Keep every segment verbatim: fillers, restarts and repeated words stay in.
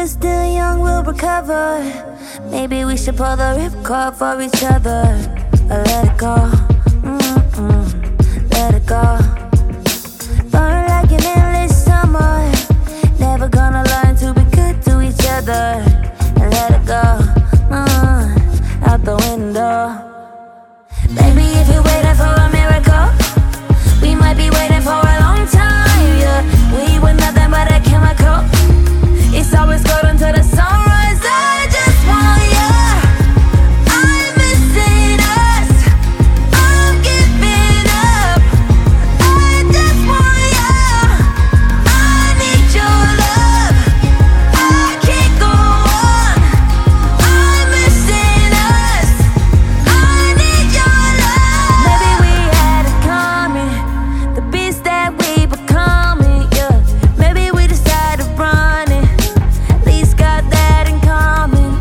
We're still young, we'll recover. Maybe we should pull the ripcord for each other. Or let it go, mm-mm, let it go. Burn like an endless summer. Never gonna learn to be good to each other. And let it go, mm, out the window. Baby, if you're waiting for a miracle, we might be waiting for a long time, yeah. We were nothing but a chemical. It's always good until the sunrise. I just want you. I'm missing us. I'm giving up. I just want you. I need your love. I can't go on. I'm missing us. I need your love. Maybe we had it coming, the beast that we becoming, yeah. Maybe we decided to run it. At least got that in common.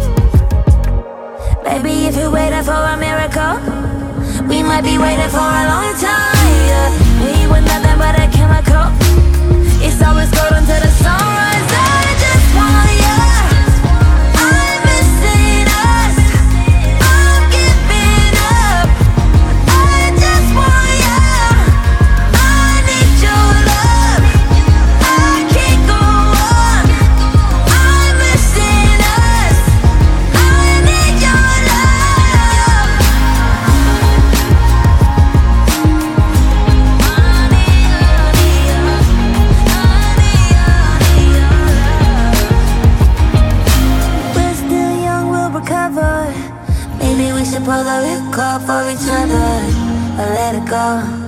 Baby, if you're waiting for a miracle, we might be waiting for a long time, yeah. We were nothing but a chemical. It's always good until the sunrise. I just want you. I'm missing us. I'm giving up. I just want you. I need your love. I can't go on. I'm missing us. I need your love. I need your love. We're still young, we'll recover. Maybe we should pull the ripcord for each other. Or let it go.